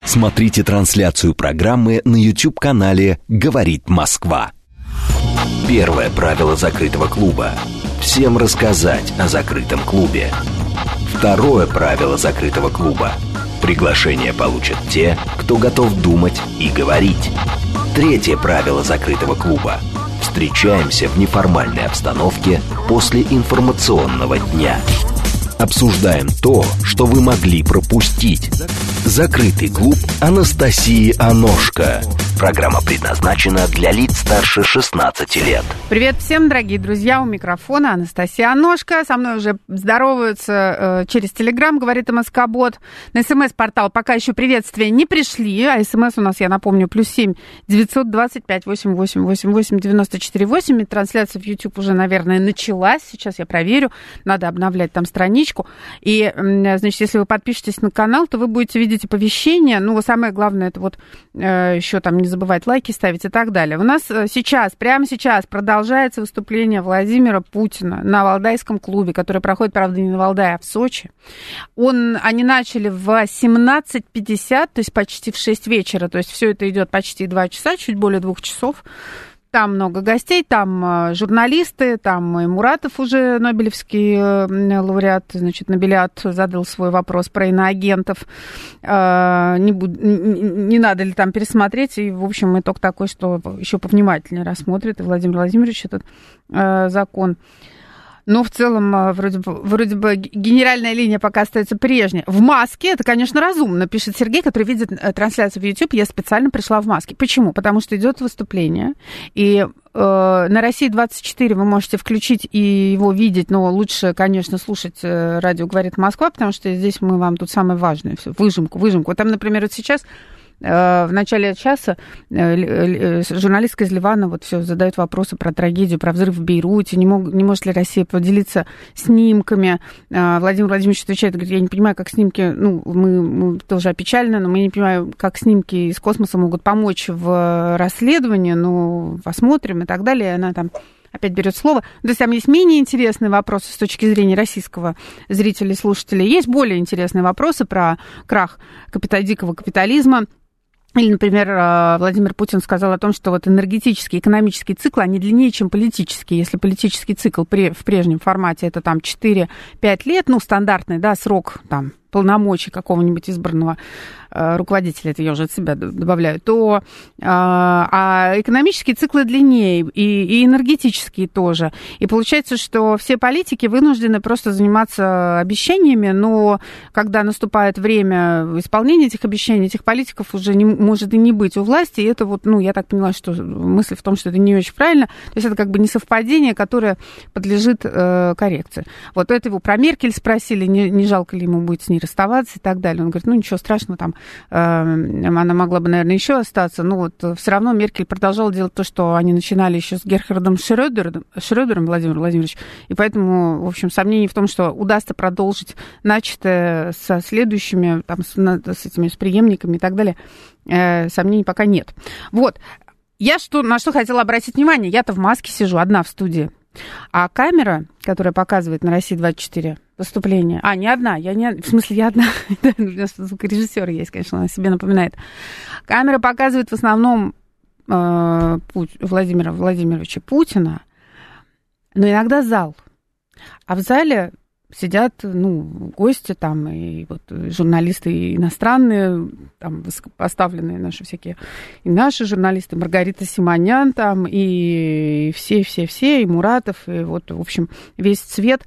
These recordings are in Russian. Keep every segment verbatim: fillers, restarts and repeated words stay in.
Смотрите трансляцию программы на YouTube-канале «Говорит Москва». Первое правило закрытого клуба. Всем рассказать о закрытом клубе. Второе правило закрытого клуба. Приглашение получат те, кто готов думать и говорить. Третье правило закрытого клуба. Встречаемся в неформальной обстановке после информационного дня. Обсуждаем то, что вы могли пропустить. Закрытый клуб Анастасии Аношко. Программа предназначена для лиц старше шестнадцати лет. Привет всем, дорогие друзья, у микрофона Анастасия Аношко. Со мной уже здороваются э, через Телеграм, говорит МСК-бот. На СМС-портал пока еще приветствия не пришли, а СМС у нас, я напомню, плюс семь девятьсот двадцать пять восемьдесят восемь восемьдесят восемь девяносто четыре восемь. Трансляция в YouTube уже, наверное, началась. Сейчас я проверю. Надо обновлять там страничку. И, значит, если вы подпишетесь на канал, то вы будете видеть оповещения. Ну, самое главное, это вот э, еще там не забывать лайки ставить и так далее. У нас сейчас, прямо сейчас продолжается выступление Владимира Путина на Валдайском клубе, который проходит, правда, не на Валдае, а в Сочи. Он, они начали в семнадцать пятьдесят, то есть почти в шесть вечера, то есть все это идет почти два часа, чуть более двух часов. Там много гостей, там журналисты, там и Муратов уже, нобелевский лауреат, значит, Нобелиат, задал свой вопрос про иноагентов. Не, буд... не надо ли там пересмотреть? И, в общем, итог такой, что еще повнимательнее рассмотрит и Владимир Владимирович этот закон. Но в целом, вроде бы, вроде бы генеральная линия пока остается прежней. В маске это, конечно, разумно, пишет Сергей, который видит трансляцию в YouTube. Я специально пришла в маске. Почему? Потому что идет выступление. И э, на России двадцать четыре вы можете включить и его видеть, но лучше, конечно, слушать радио «Говорит Москва», потому что здесь мы вам тут самое важное все, выжимку, выжимку. Там, например, вот сейчас... В начале часа журналистка из Ливана вот все задает вопросы про трагедию, про взрыв в Бейруте, не, мог, не может ли Россия поделиться снимками. Владимир Владимирович отвечает, говорит, я не понимаю, как снимки, ну, мы, мы тоже опечалены, но мы не понимаем, как снимки из космоса могут помочь в расследовании, ну, посмотрим и так далее. Она там опять берет слово. То есть там есть менее интересные вопросы с точки зрения российского зрителя и слушателя. Есть более интересные вопросы про крах капита- дикого капитализма. Или, например, Владимир Путин сказал о том, что вот энергетические, экономические циклы, они длиннее, чем политические. Если политический цикл при, в прежнем формате это там четыре-пять лет, ну, стандартный, да, срок там полномочий какого-нибудь избранного э, руководителя, это я уже от себя добавляю, то э, а экономические циклы длиннее, и, и энергетические тоже. И получается, что все политики вынуждены просто заниматься обещаниями, но когда наступает время исполнения этих обещаний, этих политиков уже не, может и не быть у власти, и это вот, ну, я так поняла, что мысль в том, что это не очень правильно, то есть это как бы несовпадение, которое подлежит э, коррекции. Вот это его про Меркель спросили, не, не жалко ли ему будет с ней расставаться и так далее. Он говорит, ну, ничего страшного, там, э, она могла бы, наверное, еще остаться, но вот все равно Меркель продолжала делать то, что они начинали еще с Герхардом Шрёдером, Шрёдером Владимиром Владимировичем, и поэтому, в общем, сомнений в том, что удастся продолжить начатое со следующими, там, с, с этими, с преемниками и так далее, э, сомнений пока нет. Вот. Я что, на что хотела обратить внимание, я-то в маске сижу, одна в студии, а камера, которая показывает на России двадцать четыре выступление, а, не одна, я не, в смысле, я одна, у нас звукорежиссер есть, конечно, она себе напоминает. Камера показывает в основном э, Владимира Владимировича Путина, но иногда зал. А в зале сидят, ну, гости там, и вот журналисты иностранные, там, высокопоставленные наши всякие, и наши журналисты, Маргарита Симонян там, и все-все-все, и Муратов, и вот, в общем, весь цвет.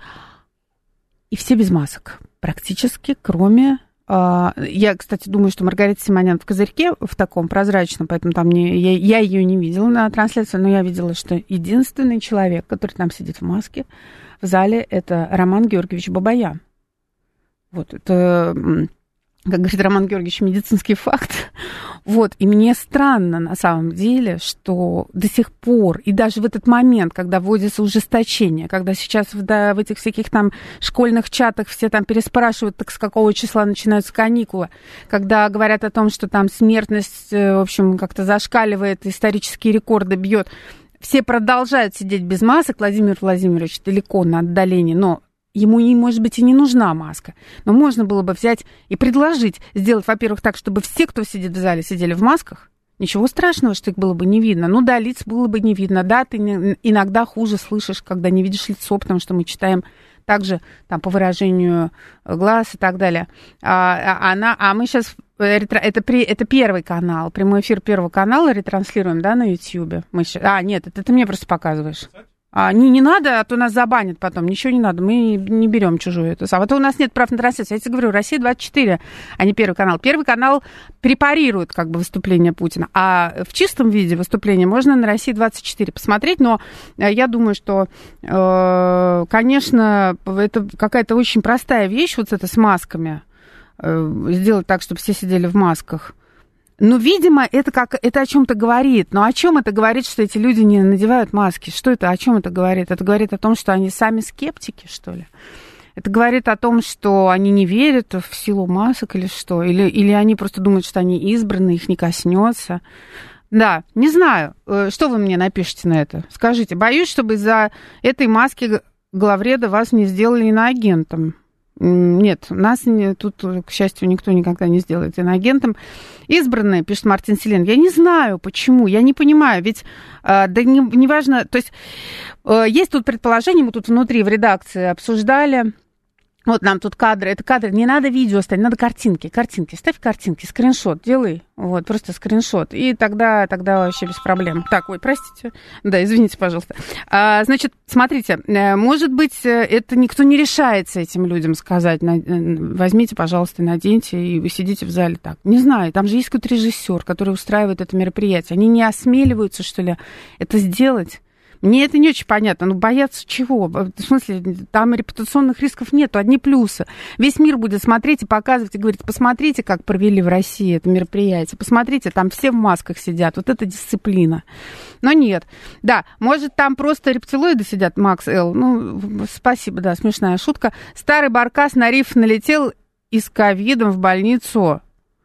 И все без масок практически, кроме... Э, я, кстати, думаю, что Маргарита Симонян в козырьке, в таком прозрачном, поэтому там не, я, я ее не видела на трансляции, но я видела, что единственный человек, который там сидит в маске в зале, это Роман Георгиевич Бабаян. Вот, это, как говорит Роман Георгиевич, медицинский факт. Вот, и мне странно на самом деле, что до сих пор, и даже в этот момент, когда вводится ужесточение, когда сейчас в, да, в этих всяких там школьных чатах все там переспрашивают, так с какого числа начинаются каникулы, когда говорят о том, что там смертность, в общем, как-то зашкаливает, исторические рекорды бьет, все продолжают сидеть без масок. Владимир Владимирович далеко на отдалении, но ему, может быть, и не нужна маска. Но можно было бы взять и предложить сделать, во-первых, так, чтобы все, кто сидит в зале, сидели в масках. Ничего страшного, что их было бы не видно. Ну да, лиц было бы не видно. Да, ты иногда хуже слышишь, когда не видишь лицо, потому что мы читаем также там, по выражению глаз и так далее. А, она, а мы сейчас... Это, это первый канал, прямой эфир Первого канала ретранслируем, да, на Ютьюбе. Мы сейчас, а, нет, это ты мне просто показываешь. А, не, не надо, а то нас забанят потом. Ничего не надо, мы не, не берем чужую эту самую. А то у нас нет прав на трансляцию. Я тебе говорю, Россия двадцать четыре, а не Первый канал. Первый канал препарирует как бы выступление Путина. А в чистом виде выступление можно на России двадцать четыре посмотреть. Но я думаю, что, э, конечно, это какая-то очень простая вещь, вот это с масками. Сделать так, чтобы все сидели в масках. Ну, видимо, это, как, это о чем-то говорит. Но о чем это говорит, что эти люди не надевают маски? Что это, о чем это говорит? Это говорит о том, что они сами скептики, что ли? Это говорит о том, что они не верят в силу масок или что? Или, или они просто думают, что они избраны, их не коснется? Да, не знаю. Что вы мне напишите на это? Скажите. Боюсь, чтобы из-за этой маски главреда вас не сделали иноагентом. Нет, нас не, тут, к счастью, никто никогда не сделает иноагентом. Избранные, пишет Мартин Селен. Я не знаю, почему, я не понимаю. Ведь, э, да не, не важно, то есть, э, есть тут предположение, мы тут внутри в редакции обсуждали. Вот нам тут кадры, это кадры, не надо видео ставить, надо картинки, картинки, ставь картинки, скриншот делай, вот, просто скриншот, и тогда, тогда вообще без проблем. Так, ой, простите, да, извините, пожалуйста. А, значит, смотрите, может быть, это никто не решается этим людям сказать, возьмите, пожалуйста, наденьте, и вы сидите в зале так. Не знаю, там же есть какой-то режиссер, который устраивает это мероприятие, они не осмеливаются, что ли, это сделать? Мне это не очень понятно. Ну, бояться чего? В смысле, там репутационных рисков нету, одни плюсы. Весь мир будет смотреть и показывать, и говорить, посмотрите, как провели в России это мероприятие, посмотрите, там все в масках сидят, вот это дисциплина. Но нет. Да, может, там просто рептилоиды сидят, Макс Л. Ну, спасибо, да, смешная шутка. Старый баркас на риф налетел и с ковидом в больницу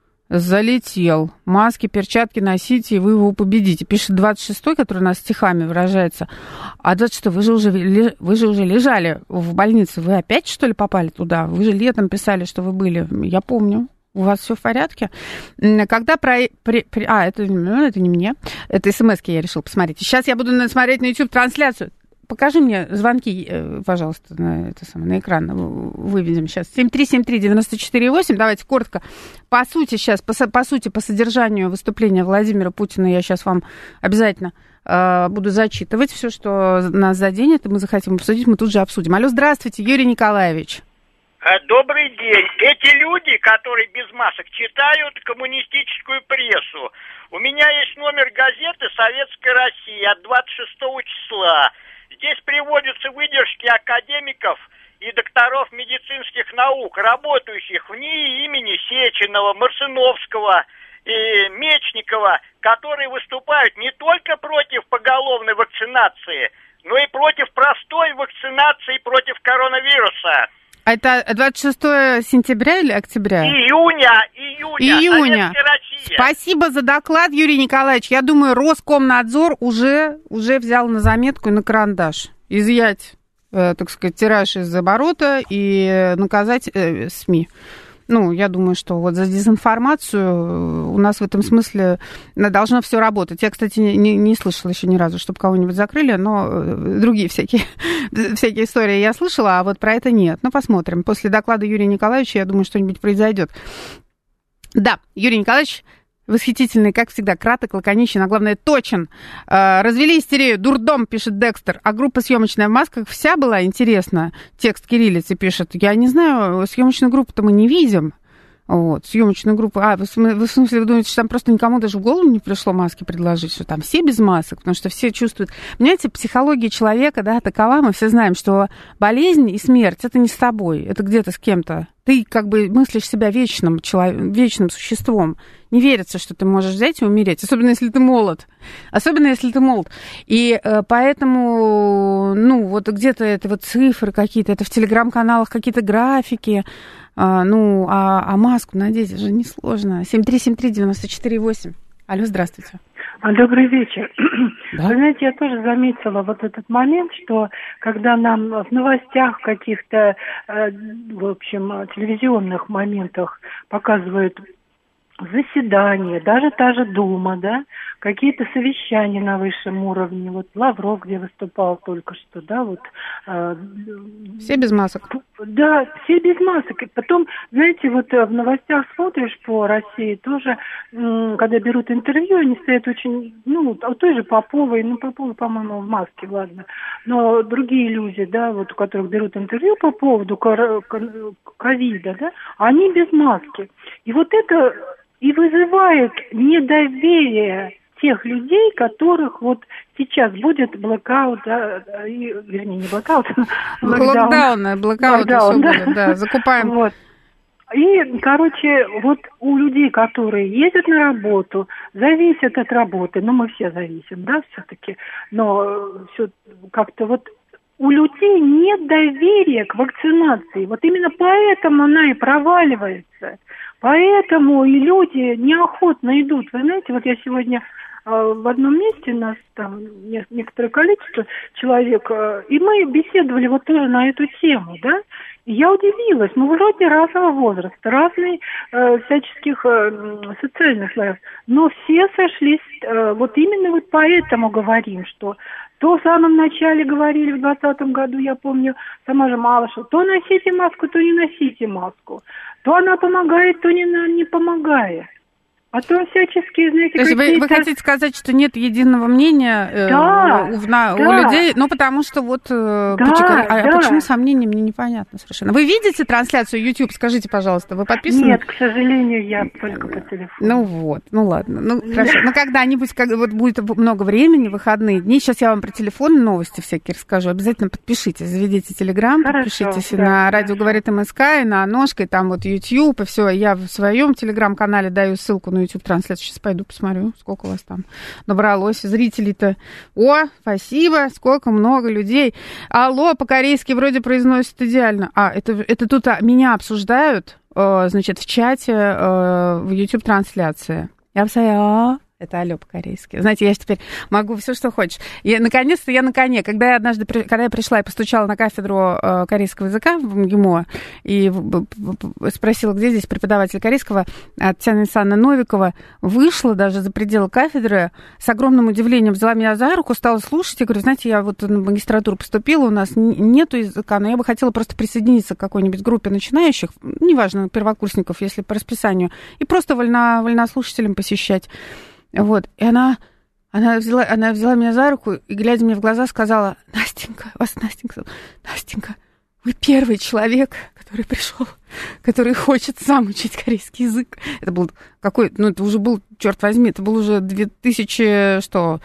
залетел. Маски, перчатки носите, и вы его победите. Пишет двадцать шестой, который у нас стихами выражается. А двадцать шестой, вы же уже, вы же уже лежали в больнице. Вы опять, что ли, попали туда? Вы же летом писали, что вы были. Я помню. У вас все в порядке? Когда про... При, при, а, это, это не мне. Это смс-ки я решила посмотреть. Сейчас я буду смотреть на YouTube-трансляцию. Покажи мне звонки, пожалуйста, на, это самое, на экран. Выведем сейчас. семь три семь три девять четыре восемь. Давайте коротко. По сути, сейчас, по, по сути, по содержанию выступления Владимира Путина я сейчас вам обязательно э, буду зачитывать. Все, что нас заденет, и мы захотим обсудить, мы тут же обсудим. Алло, здравствуйте, Юрий Николаевич. Добрый день. Эти люди, которые без масок читают коммунистическую прессу. У меня есть номер газеты «Советская Россия» от двадцать шестого числа. Здесь приводятся выдержки академиков и докторов медицинских наук, работающих в НИИ имени Сеченова, Марсыновского и Мечникова, которые выступают не только против поголовной вакцинации, но и против простой вакцинации против коронавируса. А это двадцать шестого сентября или октября? Июня, июня. Июня. Спасибо за доклад, Юрий Николаевич. Я думаю, Роскомнадзор уже, уже взял на заметку и на карандаш. Изъять, э, так сказать, тираж из оборота и наказать э, СМИ. Ну, я думаю, что вот за дезинформацию у нас в этом смысле должно все работать. Я, кстати, не, не слышала еще ни разу, чтобы кого-нибудь закрыли, но другие всякие, всякие истории я слышала, а вот про это нет. Ну, посмотрим. После доклада Юрия Николаевича, я думаю, что-нибудь произойдет. Да, Юрий Николаевич восхитительный, как всегда, краток, лаконичен, а главное, точен. Развели истерию, дурдом, пишет Декстер. А группа съемочная в масках вся была интересна. Текст кириллицы пишет. Я не знаю, съемочную группу-то мы не видим. Вот, съемочную группу. А, вы, вы в смысле, вы думаете, что там просто никому даже в голову не пришло маски предложить, что там все без масок, потому что все чувствуют... Понимаете, психология человека, да, такова, мы все знаем, что болезнь и смерть — это не с тобой, это где-то с кем-то. Ты как бы мыслишь себя вечным, человек, вечным существом. Не верится, что ты можешь взять и умереть, особенно если ты молод. Особенно если ты молод. И э, поэтому, ну, вот где-то это вот цифры какие-то, это в телеграм-каналах какие-то графики. А, ну, а, а маску надеть же несложно. семь три семь три девять четыре восемь. Алло, здравствуйте. Добрый вечер. Да? Вы знаете, я тоже заметила вот этот момент, что когда нам в новостях каких-то, э, в общем, телевизионных моментах показывают заседания, даже та же Дума, да, какие-то совещания на высшем уровне, вот Лавров, где выступал только что, да, вот. Э, все без масок. Да, все без масок. И потом, знаете, вот в новостях смотришь по России тоже, м- когда берут интервью, они стоят очень, ну, у той же Поповой, ну, Попова, по-моему, в маске, ладно, но другие люди, да, вот у которых берут интервью по поводу ковида, да, они без маски. И вот это и вызывает недоверие тех людей, которых вот сейчас будет блокаут, да, и, вернее, не блокаут, локдауны, блокауты, все будет, да, закупаем. Вот. И, короче, вот у людей, которые ездят на работу, зависят от работы, ну, мы все зависим, да, все-таки, но все как-то вот у людей нет доверия к вакцинации, вот именно поэтому она и проваливается. Поэтому и люди неохотно идут. Вы знаете, вот я сегодня э, в одном месте, нас там не, некоторое количество человек, э, и мы беседовали вот тоже на эту тему, да, и я удивилась, мы вроде разного возраста, разных э, всяческих э, социальных слоев, но все сошлись, э, вот именно вот поэтому говорим, что то в самом начале говорили в двадцатом году, я помню, сама же Малышева, то носите маску, то не носите маску. То она помогает, то не, не помогает. А то всяческие, знаете, то есть какие-то... вы, вы хотите сказать, что нет единого мнения э, да, у, на, да. у людей? Ну, потому что вот... Э, да, почему, а, да. а почему сомнения, мне непонятно совершенно. Вы видите трансляцию YouTube? Скажите, пожалуйста, вы подписаны? Нет, к сожалению, я только по телефону. Ну вот, ну ладно. Ну, хорошо. Ну, когда-нибудь, как, вот будет много времени, выходные дни, сейчас я вам про телефон новости всякие расскажу. Обязательно подпишитесь, заведите Телеграм, подпишитесь да, на радио «Говорит МСК», и на Ножка, и там вот YouTube, и все. Я в своем Телеграм-канале даю ссылку на YouTube-трансляцию. Сейчас пойду посмотрю, сколько у вас там набралось зрителей-то. О, спасибо, сколько много людей. Алло, по-корейски вроде произносят идеально. А, это, это тут меня обсуждают, значит, в чате, в YouTube-трансляции. Я бы это алло по-корейски. Знаете, я теперь могу все, что хочешь. И, наконец-то, я на коне. Когда я однажды, когда я пришла и постучала на кафедру э, корейского языка в МГИМО и спросила, где здесь преподаватель корейского, Татьяна Александровна Новикова, вышла даже за пределы кафедры, с огромным удивлением взяла меня за руку, стала слушать. Я говорю, знаете, я вот на магистратуру поступила, у нас нету языка, но я бы хотела просто присоединиться к какой-нибудь группе начинающих, неважно, первокурсников, если по расписанию, и просто вольно, вольнослушателям посещать. Вот, и она, она, взяла, она взяла меня за руку и, глядя мне в глаза, сказала: Настенька, вас Настенька, Настенька, вы первый человек, который пришел, который хочет сам учить корейский язык. Это был какой, ну, это уже был, черт возьми, это был уже две тысячи, что...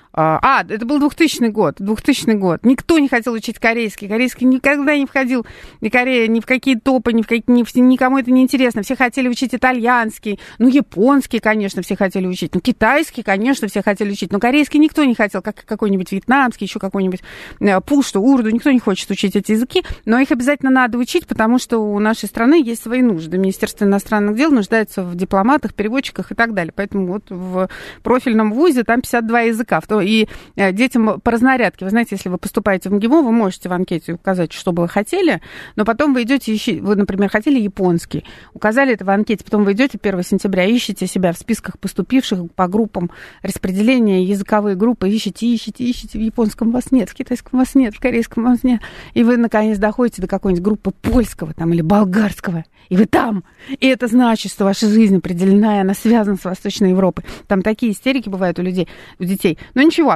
А, это был двухтысячный год, двухтысячный год. Никто не хотел учить корейский. Корейский никогда не входил, ни Корея, ни в какие топы, ни в какие, ни в, никому это не интересно. Все хотели учить итальянский, ну, японский, конечно, все хотели учить, ну, китайский, конечно, все хотели учить, но корейский никто не хотел, как какой-нибудь вьетнамский, еще какой-нибудь пушту, урду, никто не хочет учить эти языки, но их обязательно надо учить, потому что у нашей страны есть свои нужды. Министерство иностранных дел нуждается в дипломатах, переводчиках и так далее. Поэтому вот в профильном вузе там пятьдесят два языка. И детям по разнарядке. Вы знаете, если вы поступаете в МГИМО, вы можете в анкете указать, что бы вы хотели, но потом вы идете, ищите, вы, например, хотели японский, указали это в анкете, потом вы идете первого сентября, ищете себя в списках поступивших по группам распределения, языковые группы, ищете, ищете, ищете, в японском вас нет, в китайском вас нет, в корейском вас нет, и вы, наконец, доходите до какой-нибудь группы польского там, или болгарского, и вы там, и это значит, что ваша жизнь определена, и она связана с Восточной Европой. Там такие истерики бывают у людей, у детей. Но ничего.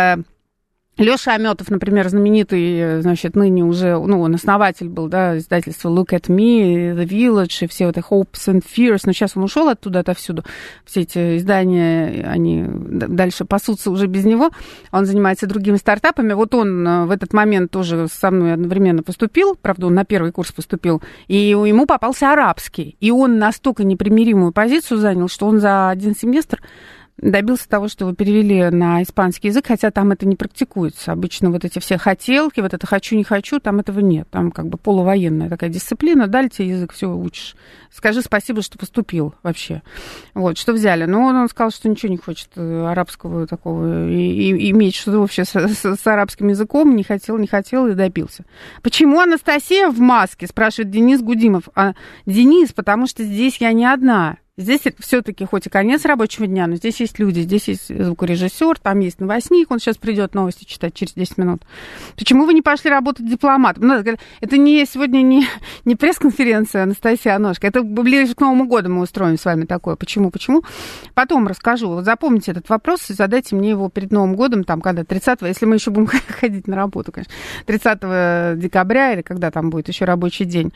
Лёша Амётов, например, знаменитый, значит, ныне уже, ну, он основатель был, да, издательства Look at Me, The Village, и все вот это Hopes and Fears, но сейчас он ушел оттуда, отовсюду. Все эти издания, они дальше пасутся уже без него. Он занимается другими стартапами. Вот он в этот момент тоже со мной одновременно поступил, правда, он на первый курс поступил, и ему попался арабский. И он настолько непримиримую позицию занял, что он за один семестр добился того, что вы перевели на испанский язык, хотя там это не практикуется. Обычно вот эти все хотелки, вот это «хочу, не хочу», там этого нет. Там как бы полувоенная такая дисциплина, дали тебе язык, все учишь. Скажи спасибо, что поступил вообще. Вот, что взяли. Но он, он сказал, что ничего не хочет арабского такого, и, и иметь что-то вообще с, с, с арабским языком, не хотел, не хотел и добился. Почему Анастасия в маске, спрашивает Денис Гудимов. А, Денис, потому что здесь я не одна. Здесь все-таки хоть и конец рабочего дня, но здесь есть люди, здесь есть звукорежиссер, там есть новостник, он сейчас придет новости читать через десять минут. Почему вы не пошли работать дипломатом? Ну, это не сегодня не, не пресс-конференция Анастасия Аношка, это ближе к Новому году мы устроим с вами такое. Почему, почему? Потом расскажу. Вот запомните этот вопрос и задайте мне его перед Новым годом, там, когда тридцатого, если мы еще будем ходить на работу, конечно, тридцатого декабря или когда там будет еще рабочий день.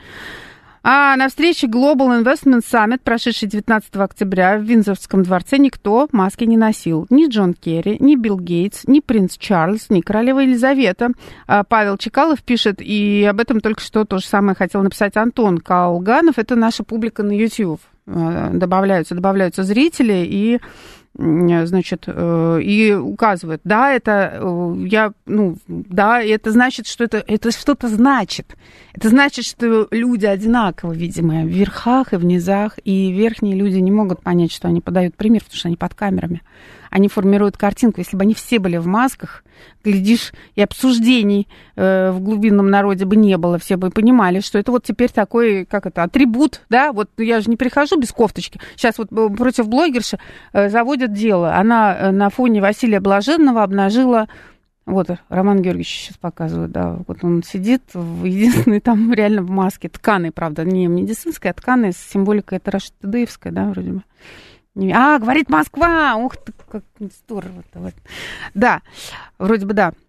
А на встрече Global Investment Summit, прошедшей девятнадцатого октября в Виндзорском дворце, никто маски не носил. Ни Джон Керри, ни Билл Гейтс, ни принц Чарльз, ни королева Елизавета. Павел Чекалов пишет, и об этом только что то же самое хотел написать Антон Калганов. Это наша публика на YouTube. Добавляются, добавляются зрители и... значит, и указывает, да, это я, ну, да, это значит, что это, это что-то значит. Это значит, что люди одинаково, видимо, в верхах и в низах, и верхние люди не могут понять, что они подают пример, потому что они под камерами. Они формируют картинку. Если бы они все были в масках, глядишь, и обсуждений э, в глубинном народе бы не было, все бы понимали, что это вот теперь такой, как это, атрибут, да, вот я же не прихожу без кофточки. Сейчас вот против блогерши э, заводят дело. Она э, на фоне Василия Блаженного обнажила, вот Роман Георгиевич сейчас показывает, да, вот он сидит, в единственной там реально в маске, тканой, правда, не медицинской, а тканой с символикой, это Рашидыевская, да, вроде бы. А, говорит Москва! Ух ты, как здорово-то. Вот. Да, вроде бы да.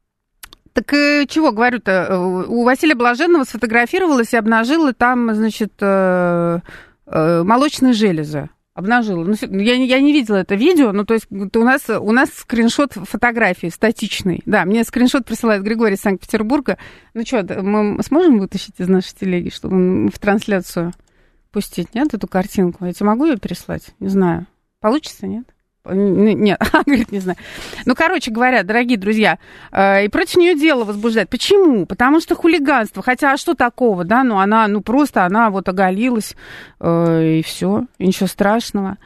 Так э, чего говорю-то? У Василия Блаженного сфотографировалась и обнажила там, значит, э, э, молочные железы. Обнажила. Ну, я, я не видела это видео, но то есть у нас, у нас скриншот фотографии статичный. Да, мне скриншот присылает Григорий из Санкт-Петербурга. Ну что, мы сможем вытащить из нашей телеги, чтобы в трансляцию пустить, нет, эту картинку? Я тебе могу ее переслать? Не знаю. Получится, нет? Нет, говорит, не знаю. Ну, короче говоря, дорогие друзья, и против нее дело возбуждает. Почему? Потому что хулиганство. Хотя, а что такого, да? Ну, она, ну, просто она вот оголилась, и все, и ничего страшного.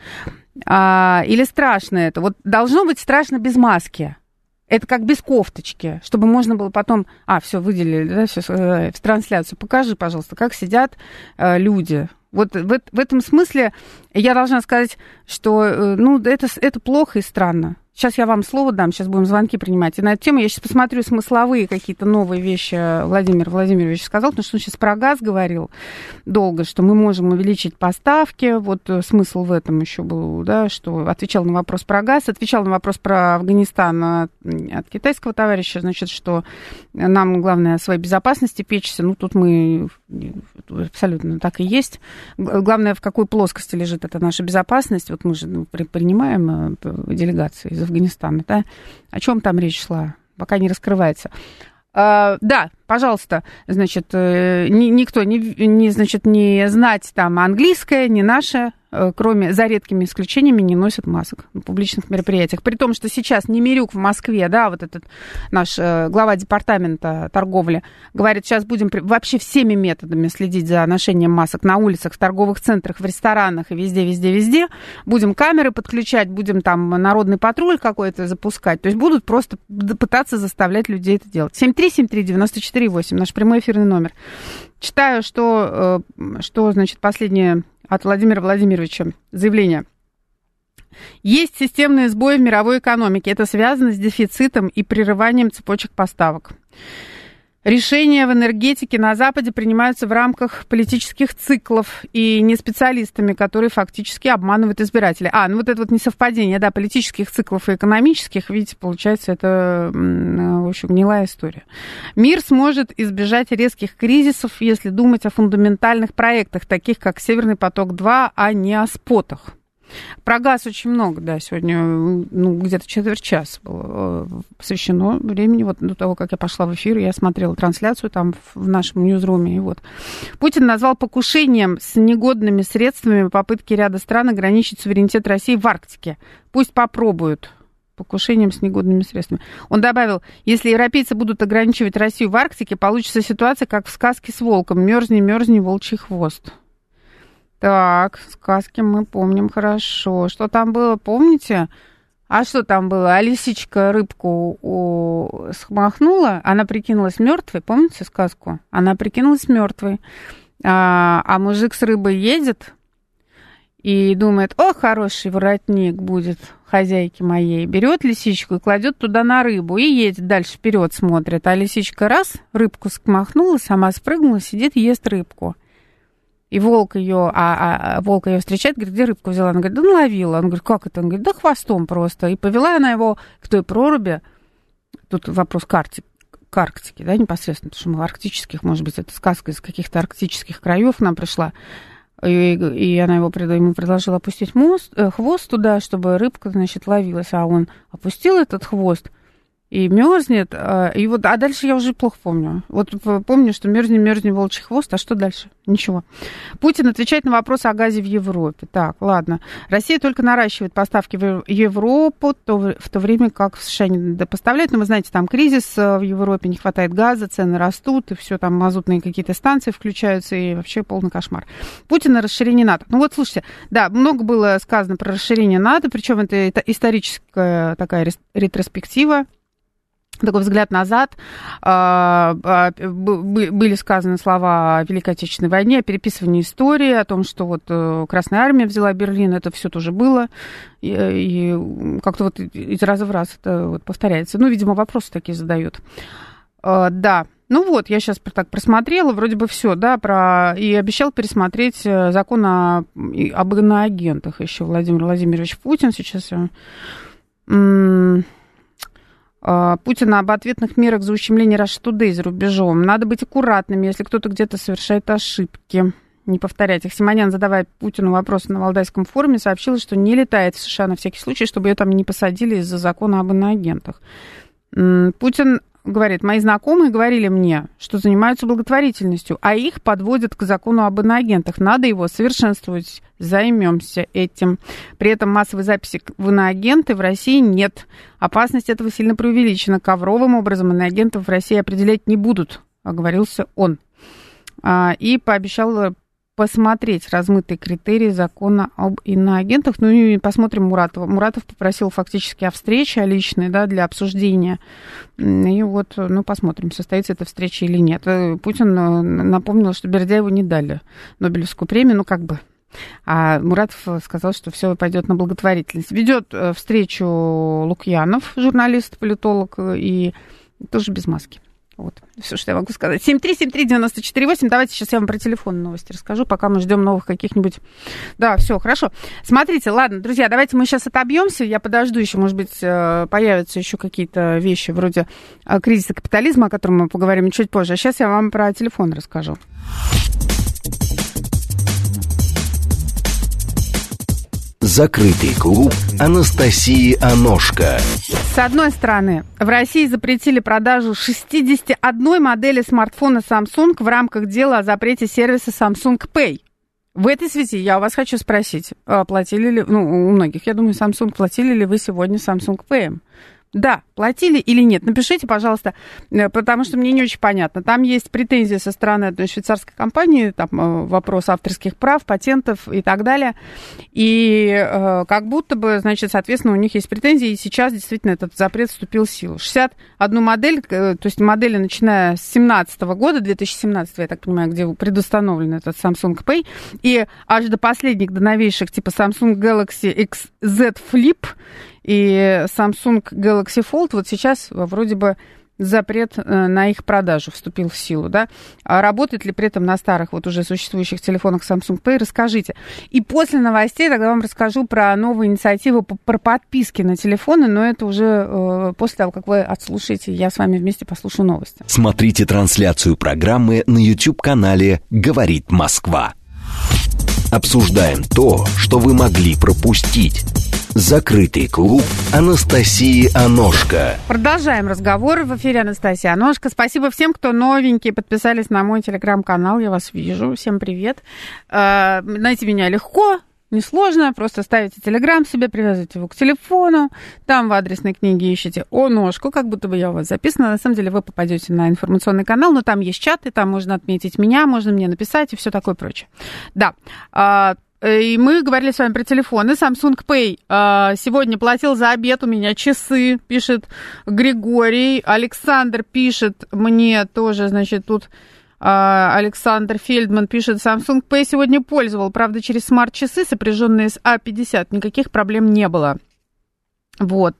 А, или страшно это? Вот должно быть страшно без маски. Это как без кофточки, чтобы можно было потом... А, все, выделили, да, все, в трансляцию. Покажи, пожалуйста, как сидят люди. Вот в, в этом смысле я должна сказать, что ну, это, это плохо и странно. Сейчас я вам слово дам, сейчас будем звонки принимать. И на эту тему я сейчас посмотрю смысловые какие-то новые вещи Владимир Владимирович сказал, потому что он сейчас про газ говорил долго, что мы можем увеличить поставки. Вот смысл в этом еще был, да, что отвечал на вопрос про газ, отвечал на вопрос про Афганистан от китайского товарища, значит, что нам главное о своей безопасности печься. Ну, тут мы абсолютно так и есть. Главное, в какой плоскости лежит эта наша безопасность. Вот мы же ну, принимаем делегации из Афганистана, да? О чем там речь шла? Пока не раскрывается. А, да, пожалуйста, значит, ни, никто не, не, значит, не знать там английское, не наше, кроме, за редкими исключениями, не носят масок на публичных мероприятиях. При том, что сейчас Немирюк в Москве, да, вот этот наш глава департамента торговли, говорит, сейчас будем вообще всеми методами следить за ношением масок на улицах, в торговых центрах, в ресторанах и везде, везде, везде. Будем камеры подключать, будем там народный патруль какой-то запускать. То есть будут просто пытаться заставлять людей это делать. семь три семь три девять четыре восемь, наш прямой эфирный номер. Читаю, что, что значит, последнее от Владимира Владимировича заявление. Есть системные сбои в мировой экономике. Это связано с дефицитом и прерыванием цепочек поставок. Решения в энергетике на Западе принимаются в рамках политических циклов и не специалистами, которые фактически обманывают избирателей. А, ну вот это вот несовпадение, да, политических циклов и экономических, видите, получается, это, в общем, гнилая история. Мир сможет избежать резких кризисов, если думать о фундаментальных проектах, таких как «Северный поток-два», а не о спотах. Про газ очень много, да, сегодня, ну, где-то четверть часа было посвящено времени. Вот до того, как я пошла в эфир, я смотрела трансляцию там в нашем ньюзруме. И вот. Путин назвал покушением с негодными средствами попытки ряда стран ограничить суверенитет России в Арктике. Пусть попробуют. Покушением с негодными средствами. Он добавил, если европейцы будут ограничивать Россию в Арктике, получится ситуация, как в сказке с волком. Мерзни, мерзни, волчий хвост. Так, сказки мы помним хорошо. Что там было, помните? А что там было? А лисичка рыбку у... смахнула, она прикинулась мертвой. Помните сказку? Она прикинулась мертвой. А, а мужик с рыбой едет и думает, о, хороший воротник будет хозяйки моей. Берет лисичку и кладет туда на рыбу и едет дальше вперед смотрит. А лисичка раз, рыбку смахнула, сама спрыгнула, сидит и ест рыбку. И волк ее, а, а волк ее встречает, говорит, где рыбку взяла? Она говорит, да наловила. Он говорит, как это? Он говорит, да хвостом просто. И повела она его к той проруби. Тут вопрос к, Арктике, к Арктике, да, непосредственно, потому что мы арктических, может быть, это сказка из каких-то арктических краев нам пришла. И, и она его, ему предложила опустить мост, э, хвост туда, чтобы рыбка, значит, ловилась. А он опустил этот хвост и мерзнет. Э, и вот, а дальше я уже плохо помню. Вот помню, что мерзнет, мерзнет волчий хвост, а что дальше? Ничего. Путин отвечает на вопрос о газе в Европе. Так, ладно. Россия только наращивает поставки в Европу, то, в то время как в США не поставляют. Но вы знаете, там кризис в Европе, не хватает газа, цены растут, и все там мазутные какие-то станции включаются, и вообще полный кошмар. Путин на расширение НАТО. Ну вот, слушайте, да, много было сказано про расширение НАТО, причем это историческая такая ретроспектива. Такой взгляд назад. Были сказаны слова о Великой Отечественной войне, о переписывании истории, о том, что вот Красная Армия взяла Берлин, это все тоже было. И, и как-то вот из раза в раз это вот повторяется. Ну, видимо, вопросы такие задают. Да. Ну вот, я сейчас так просмотрела, вроде бы все, да, про... и обещал пересмотреть закон о... об иноагентах еще Владимир Владимирович Путин. Сейчас я... Путина об ответных мерах за ущемление Russia Today за рубежом. Надо быть аккуратными, если кто-то где-то совершает ошибки. Не повторять их. Симонян, задавая Путину вопросы на Валдайском форуме, сообщила, что не летает в США на всякий случай, чтобы ее там не посадили из-за закона об иноагентах. Путин говорит, мои знакомые говорили мне, что занимаются благотворительностью, а их подводят к закону об иноагентах. Надо его совершенствовать. Займемся этим. При этом массовой записи в иноагенты в России нет. Опасность этого сильно преувеличена. Ковровым образом иноагентов в России определять не будут, оговорился он. И пообещал посмотреть размытые критерии закона об иноагентах. Ну и посмотрим Муратова. Муратов попросил фактически о встрече, о личной, да, для обсуждения. И вот, ну, посмотрим, состоится эта встреча или нет. Путин напомнил, что Бердяеву не дали Нобелевскую премию, ну, как бы. А Муратов сказал, что все пойдет на благотворительность. Ведет встречу Лукьянов, журналист, политолог, и тоже без маски. Вот, все, что я могу сказать. семь три семь три девять четыре восемь. Давайте сейчас я вам про телефонные новости расскажу, пока мы ждем новых каких-нибудь... Да, все, хорошо. Смотрите, ладно, друзья, давайте мы сейчас отобьемся. Я подожду еще, может быть, появятся еще какие-то вещи вроде кризиса капитализма, о котором мы поговорим чуть позже. А сейчас я вам про телефон расскажу. Закрытый клуб Анастасии Аношко. С одной стороны, в России запретили продажу шестьдесят одной модели смартфона Samsung в рамках дела о запрете сервиса Samsung Pay. В этой связи я у вас хочу спросить, платили ли, ну, у многих, я думаю, Samsung, платили ли вы сегодня Samsung Pay? Да, платили или нет? Напишите, пожалуйста, потому что мне не очень понятно. Там есть претензии со стороны одной швейцарской компании, там вопрос авторских прав, патентов и так далее. И э, как будто бы, значит, соответственно, у них есть претензии, и сейчас действительно этот запрет вступил в силу. шестьдесят одну модель, э, то есть модели, начиная с семнадцатого года, две тысячи семнадцатого, я так понимаю, где предустановлен этот Samsung Pay, и аж до последних, до новейших, типа Samsung Galaxy икс зет Flip и Samsung Galaxy Fold, вот сейчас вроде бы запрет на их продажу вступил в силу, да. А работает ли при этом на старых вот уже существующих телефонах Samsung Pay, расскажите. И после новостей тогда вам расскажу про новую инициативу по, про подписки на телефоны, но это уже э, после того, как вы отслушаете, я с вами вместе послушаю новости. Смотрите трансляцию программы на YouTube-канале «Говорит Москва». Обсуждаем то, что вы могли пропустить. Закрытый клуб Анастасии Аношко. Продолжаем разговор. В эфире Анастасия Аношко. Спасибо всем, кто новенькие, подписались на мой телеграм-канал. Я вас вижу. Всем привет. Найти меня легко. Несложно, просто ставите телеграм себе, привязываете его к телефону, там в адресной книге ищете Оношку, как будто бы я у вас записана. На самом деле вы попадете на информационный канал, но там есть чаты, там можно отметить меня, можно мне написать и все такое прочее. Да, и мы говорили с вами про телефоны. Samsung Pay сегодня платил за обед, у меня часы, пишет Григорий. Александр пишет мне тоже, значит, тут... Александр Фельдман пишет, Samsung Pay сегодня пользовал, правда, через смарт-часы, сопряженные с а пятьдесят, никаких проблем не было. Вот.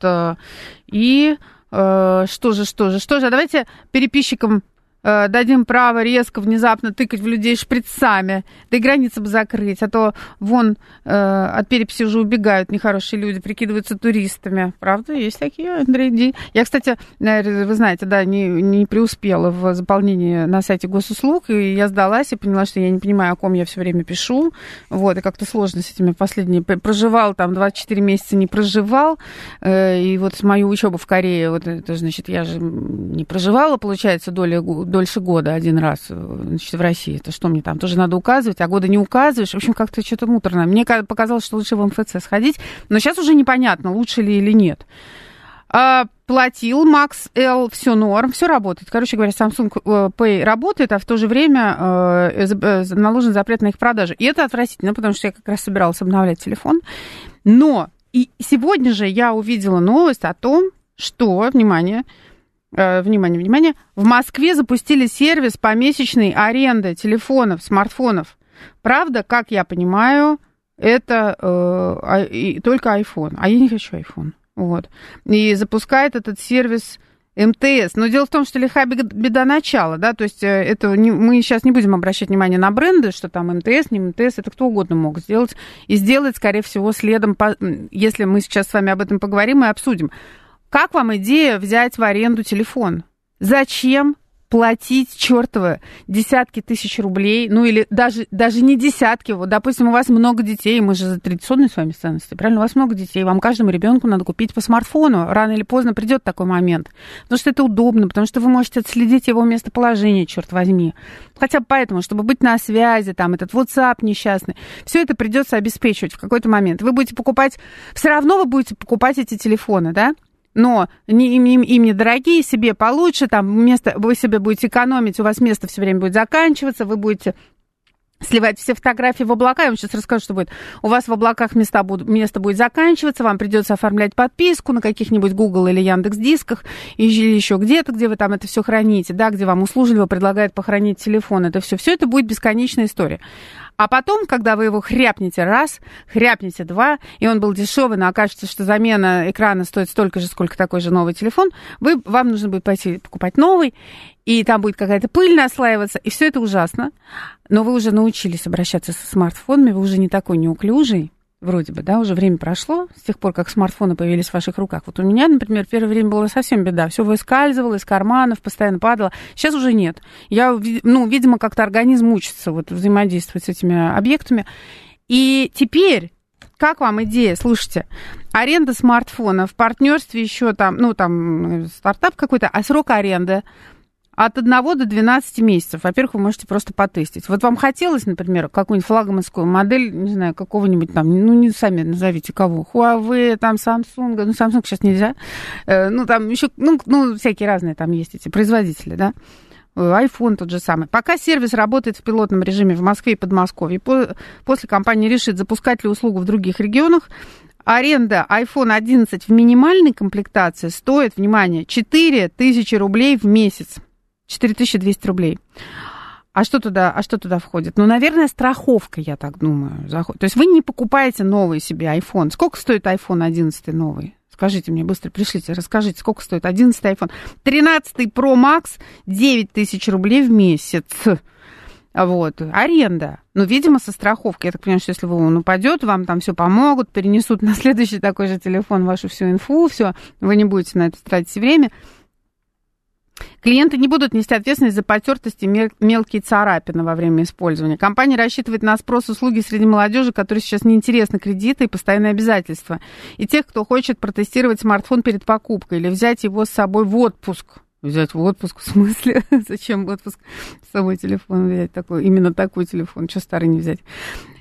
И что же, что же, что же, давайте переписчикам дадим право резко, внезапно тыкать в людей шприцами, да и границы бы закрыть, а то вон э, от переписи уже убегают нехорошие люди, прикидываются туристами. Правда, есть такие, Андрей Ди. Я, кстати, вы знаете, да, не, не преуспела в заполнении на сайте госуслуг, и я сдалась и поняла, что я не понимаю, о ком я все время пишу. Вот, и как-то сложно с этими последними. Проживал там двадцать четыре месяца, не проживал, э, и вот мою учебу в Корее, вот это, значит, я же не проживала, получается, доля дольше года один раз, значит, в России. Это что мне там тоже надо указывать, а года не указываешь. В общем, как-то что-то муторно. Мне показалось, что лучше в эм эф цэ сходить, но сейчас уже непонятно, лучше ли или нет. А, платил Макс Л, все норм, все работает. Короче говоря, Samsung Pay работает, а в то же время э, наложен запрет на их продажу. И это отвратительно, потому что я как раз собиралась обновлять телефон. Но и сегодня же я увидела новость о том, что, внимание, Внимание, внимание, в Москве запустили сервис помесячной аренды телефонов, смартфонов. Правда, как я понимаю, это э, и, только iPhone. А я не хочу iPhone. Вот. И запускает этот сервис эм тэ эс. Но дело в том, что лиха беда начала, да, то есть это не, мы сейчас не будем обращать внимание на бренды, что там эм тэ эс, не эм тэ эс, это кто угодно мог сделать. И сделать, скорее всего, следом, по, если мы сейчас с вами об этом поговорим и обсудим. Как вам идея взять в аренду телефон? Зачем платить чертовы десятки тысяч рублей? Ну, или даже, даже не десятки. Вот, допустим, у вас много детей, мы же за традиционные с вами ценности, правильно? У вас много детей, вам каждому ребенку надо купить по смартфону. Рано или поздно придет такой момент. Потому что это удобно, потому что вы можете отследить его местоположение, черт возьми. Хотя бы поэтому, чтобы быть на связи, там, этот WhatsApp несчастный, все это придется обеспечивать в какой-то момент. Вы будете покупать, все равно вы будете покупать эти телефоны, да? Но не, им, им, им недорогие, себе получше, там место, вы себе будете экономить, у вас место все время будет заканчиваться, вы будете сливать все фотографии в облака. Я вам сейчас расскажу, что будет. У вас в облаках места будут, место будет заканчиваться, вам придется оформлять подписку на каких-нибудь Google или Яндекс.Дисках, или еще где-то, где вы там это все храните, да, где вам услужливо предлагают похоронить телефон. Это все, все это будет бесконечная история. А потом, когда вы его хряпнете раз, хряпнете два, и он был дешевый, но окажется, что замена экрана стоит столько же, сколько такой же новый телефон, вы, вам нужно будет пойти покупать новый, и там будет какая-то пыль наслаиваться, и все это ужасно. Но вы уже научились обращаться со смартфонами, вы уже не такой неуклюжий, вроде бы, да, уже время прошло с тех пор, как смартфоны появились в ваших руках. Вот у меня, например, первое время была совсем беда. Все выскальзывало из карманов, постоянно падало. Сейчас уже нет. Я, ну, видимо, как-то организм учится вот взаимодействовать с этими объектами. И теперь, как вам идея? Слушайте, аренда смартфона в партнерстве еще там, ну, там, стартап какой-то, а срок аренды от одного до двенадцати месяцев. Во-первых, вы можете просто потестить. Вот вам хотелось, например, какую-нибудь флагманскую модель, не знаю, какого-нибудь там, ну, не сами назовите кого, Huawei, там, Samsung, ну, Samsung сейчас нельзя, э, ну, там еще, ну, ну, всякие разные там есть эти производители, да, iPhone тот же самый. Пока сервис работает в пилотном режиме в Москве и Подмосковье, по, после компания решит, запускать ли услугу в других регионах. Аренда айфон одиннадцать в минимальной комплектации стоит, внимание, четыре тысячи рублей в месяц. четыре тысячи двести рублей. А что туда, а что туда входит? Ну, наверное, страховка, я так думаю, заходит. То есть вы не покупаете новый себе iPhone. Сколько стоит айфон одиннадцать новый? Скажите мне, быстро пришлите, расскажите, сколько стоит одиннадцатый iPhone. тринадцатый Pro Max девять тысяч рублей в месяц. Вот, аренда. Ну, видимо, со страховкой. Я так понимаю, что если он упадет, вам там все помогут, перенесут на следующий такой же телефон вашу всю инфу, все, вы не будете на это тратить время. Клиенты не будут нести ответственность за потертости и мел- мелкие царапины во время использования. Компания рассчитывает на спрос услуги среди молодежи, которой сейчас неинтересны кредиты и постоянные обязательства, и тех, кто хочет протестировать смартфон перед покупкой или взять его с собой в отпуск. Взять в отпуск, в смысле? Зачем в отпуск с собой телефон взять? Такой, именно такой телефон. Что старый не взять?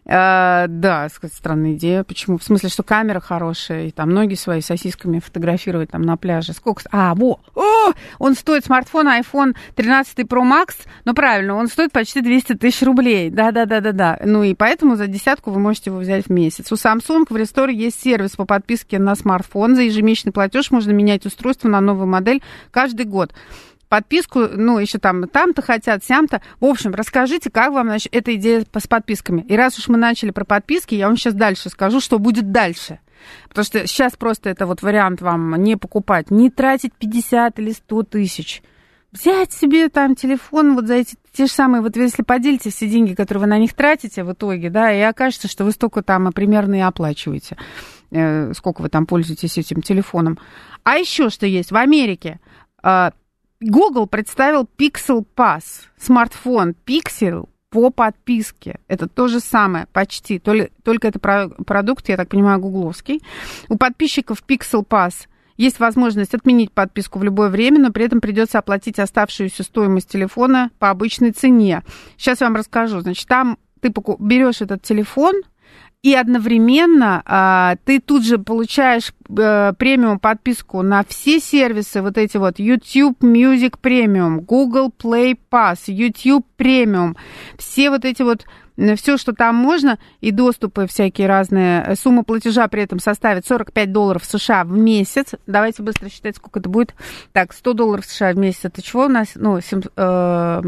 А, да, странная идея. Почему? В смысле, что камера хорошая, и там ноги свои сосисками фотографировать там на пляже. Сколько? А, во! О! Он стоит, смартфон iPhone тринадцать Pro Max, ну, правильно, он стоит почти двести тысяч рублей. Да-да-да-да-да. Ну, и поэтому за десятку вы можете его взять в месяц. У Samsung в Restore есть сервис по подписке на смартфон. За ежемесячный платеж можно менять устройство на новую модель каждый год. Подписку, ну, еще там, там-то хотят, сям-то. В общем, расскажите, как вам, значит, эта идея с подписками. И раз уж мы начали про подписки, я вам сейчас дальше скажу, что будет дальше. Потому что сейчас просто это вот вариант вам не покупать, не тратить пятьдесят или сто тысяч. Взять себе там телефон вот за эти те же самые, вот если поделите все деньги, которые вы на них тратите в итоге, да, и окажется, что вы столько там примерно и оплачиваете, э, сколько вы там пользуетесь этим телефоном. А еще что есть в Америке? Э, Google представил Pixel Pass, смартфон Pixel по подписке. Это то же самое, почти, только это продукт, я так понимаю, гугловский. У подписчиков Pixel Pass есть возможность отменить подписку в любое время, но при этом придется оплатить оставшуюся стоимость телефона по обычной цене. Сейчас я вам расскажу. Значит, там ты берешь этот телефон, и одновременно а, ты тут же получаешь а, премиум подписку на все сервисы, вот эти вот YouTube Music Premium, Google Play Pass, YouTube Premium, все вот эти вот, все, что там можно, и доступы всякие разные. Сумма платежа при этом составит сорок пять долларов США в месяц. Давайте быстро считать, сколько это будет. Так, сто долларов США в месяц, это чего у нас? Ну, семь... Э,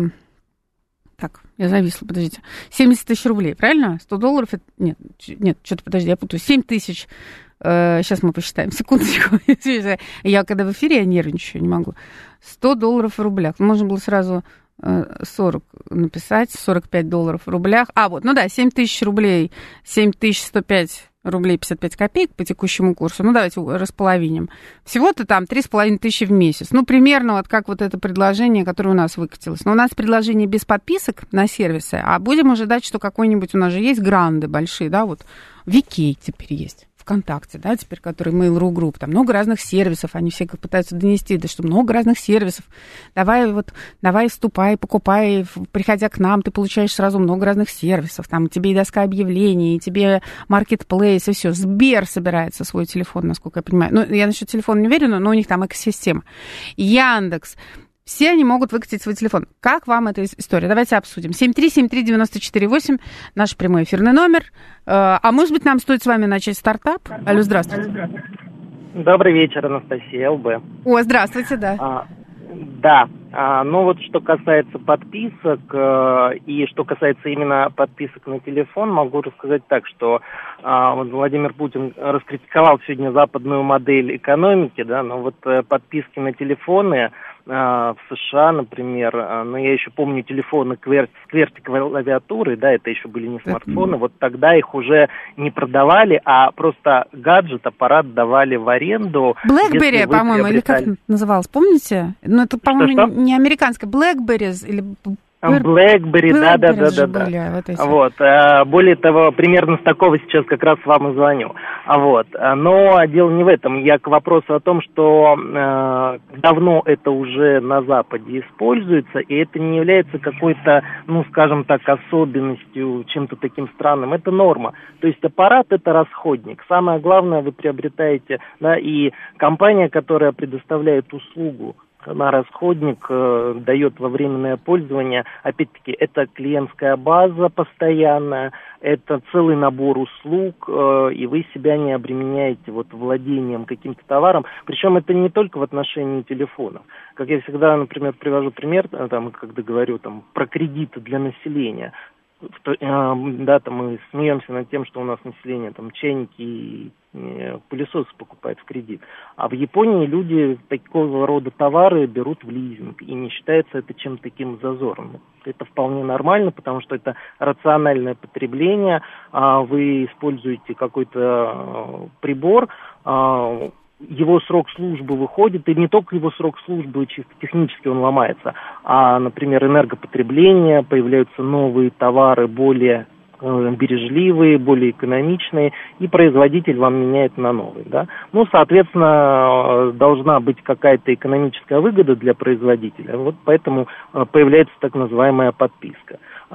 Так, я зависла, подождите. семьдесят тысяч рублей, правильно? сто долларов, это... Нет, нет, что-то, подожди, я путаю. семь тысяч. Э, сейчас мы посчитаем, секундочку. Я когда в эфире, я нервничаю, не могу. сто долларов в рублях. Можно было сразу сорок написать, сорок пять долларов в рублях. А, вот, ну да, семь тысяч рублей, семь тысяч сто пять рублей пятьдесят пять копеек по текущему курсу. Ну, давайте располовиним. Всего-то там три с половиной тысячи в месяц. Ну, примерно вот как вот это предложение, которое у нас выкатилось. Но у нас предложение без подписок на сервисы, а будем ожидать, что какой-нибудь у нас же есть гранды большие, да, вот Викей теперь есть. ВКонтакте, да, теперь, который Mail.ru Group, там много разных сервисов, они все как пытаются донести, да что много разных сервисов, давай вот, давай вступай, покупай, приходя к нам, ты получаешь сразу много разных сервисов, там тебе и доска объявлений, и тебе маркетплейс, и все. Сбер собирается свой телефон, насколько я понимаю. Ну, я насчет телефона не уверена, но у них там экосистема. Яндекс. Все они могут выкатить свой телефон. Как вам эта история? Давайте обсудим. семь три семь три девять четыре восемь, наш прямой эфирный номер. А может быть, нам стоит с вами начать стартап? Алло, здравствуйте. Добрый вечер, Анастасия, ЛБ. О, здравствуйте, да. А, да, а, ну вот что касается подписок, а, и что касается именно подписок на телефон, могу рассказать так, что а, вот Владимир Путин раскритиковал сегодня западную модель экономики, да, но вот а, подписки на телефоны в США, например, ну, я еще помню телефоны с квертиковой клавиатурой, да, это еще были не смартфоны, вот тогда их уже не продавали, а просто гаджет, аппарат давали в аренду. BlackBerry, по-моему, или как называлось, помните? Ну, это, по-моему, не американское, BlackBerry или... BlackBerry, да, да, да, да, да. Вот, вот. Более того, примерно с такого сейчас как раз вам и звоню. Вот. Но дело не в этом. Я к вопросу о том, что э, давно это уже на Западе используется, и это не является какой-то, ну, скажем так, особенностью, чем-то таким странным. Это норма. То есть аппарат – это расходник. Самое главное, вы приобретаете, да, и компания, которая предоставляет услугу, на расходник э, дает во временное пользование, опять-таки, это клиентская база постоянная, это целый набор услуг, э, и вы себя не обременяете вот владением каким-то товаром. Причем это не только в отношении телефонов. Как я всегда, например, привожу пример, там, когда говорю там, про кредиты для населения. Да, там мы смеемся над тем, что у нас население там чайники и пылесосы покупает в кредит. А в Японии люди такого рода товары берут в лизинг, и не считается это чем-то таким зазорным. Это вполне нормально, потому что это рациональное потребление. Вы используете какой-то прибор, его срок службы выходит, и не только его срок службы, чисто технически он ломается, а, например, энергопотребление, появляются новые товары, более э, бережливые, более экономичные, и производитель вам меняет на новый, да. Ну, соответственно, должна быть какая-то экономическая выгода для производителя, вот поэтому появляется так называемая подписка,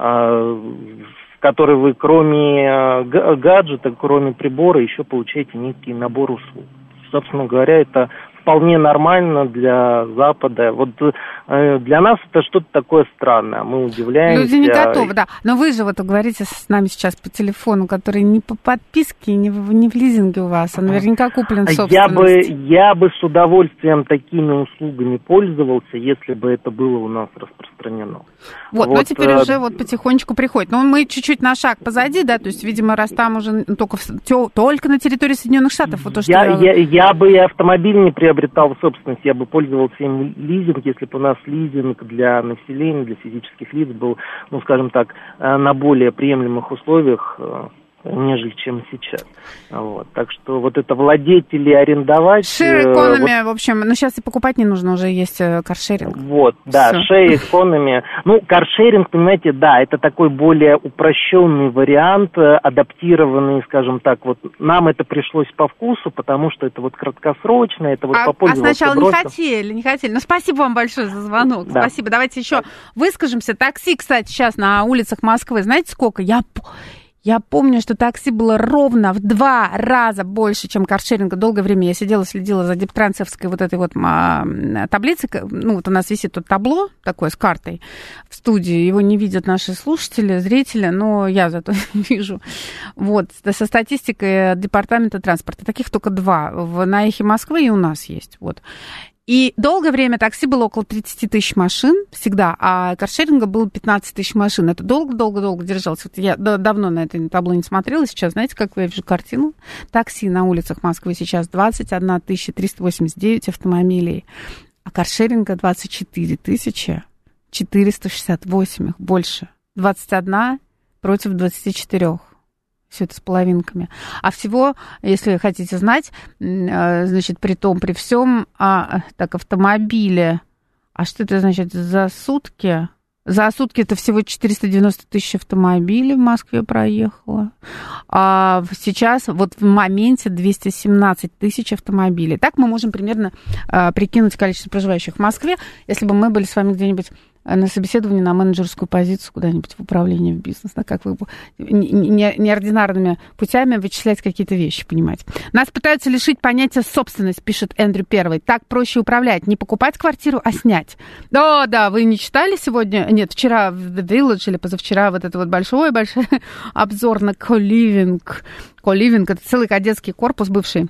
в которой вы кроме гаджета, кроме прибора, еще получаете некий набор услуг. Собственно говоря, это вполне нормально для Запада. Вот э, для нас это что-то такое странное. Мы удивляемся. Люди не готовы, да. Но вы же вот говорите с нами сейчас по телефону, который не по подписке, не в, не в лизинге у вас, а наверняка куплен в собственности. Я бы, я бы с удовольствием такими услугами пользовался, если бы это было у нас распространено. Вот, вот но теперь э... уже вот потихонечку приходит. Но мы чуть-чуть на шаг позади, да, то есть, видимо, раз там уже только, в, только на территории Соединенных Штатов. Вот то, что я, я... Я, я бы и автомобиль не приобретал в собственность, я бы пользовался им лизинг, если бы у нас лизинг для населения, для физических лиц был, ну, скажем так, на более приемлемых условиях, нежели чем сейчас. Вот. Так что вот это владеть или арендовать... Share economy, вот, в общем, ну сейчас и покупать не нужно, уже есть каршеринг. Вот, да, share economy. Ну, каршеринг, понимаете, да, это такой более упрощенный вариант, адаптированный, скажем так, вот нам это пришлось по вкусу, потому что это вот краткосрочно, это вот а, попользоваться А сначала бросом. не хотели, не хотели. Ну, спасибо вам большое за звонок. Да. Спасибо. Давайте еще выскажемся. Такси, кстати, сейчас на улицах Москвы, знаете сколько? Я... Я помню, что такси было ровно в два раза больше, чем каршеринга. Долгое время я сидела, следила за дептрансовской вот этой вот а, таблицей. Ну, вот у нас висит тут табло такое с картой в студии. Его не видят наши слушатели, зрители, но я зато вижу. Вот, со статистикой департамента транспорта. Таких только два. В, на Эхе Москвы и у нас есть. Вот. И долгое время такси было около тридцать тысяч машин всегда, а каршеринга было пятнадцать тысяч машин. Это долго-долго-долго держалось. Вот я давно на это табло не смотрела. Сейчас, знаете, как я вижу картину? Такси на улицах Москвы сейчас двадцать одна тысяча триста восемьдесят девять автомобилей, а каршеринга двадцать четыре тысячи четыреста шестьдесят восемь, их больше. двадцать одна против двадцати четырёх. Все это с половинками. А всего, если хотите знать, значит, при том, при всем, а, так, автомобили, а что это значит за сутки? За сутки это всего четыреста девяносто тысяч автомобилей в Москве проехало. А сейчас, вот в моменте, двести семнадцать тысяч автомобилей. Так мы можем примерно а, прикинуть количество проживающих в Москве, если бы мы были с вами где-нибудь на собеседовании на менеджерскую позицию куда-нибудь в управлении в бизнес, да, как вы неординарными путями вычислять какие-то вещи, понимать. Нас пытаются лишить понятия собственность, пишет Эндрю Первый. Так проще управлять, не покупать квартиру, а снять. Да, да, вы не читали сегодня, нет, вчера в The Village или позавчера вот это вот большой-большой обзор на Co-Living. Co-Living — это целый кадетский корпус бывший.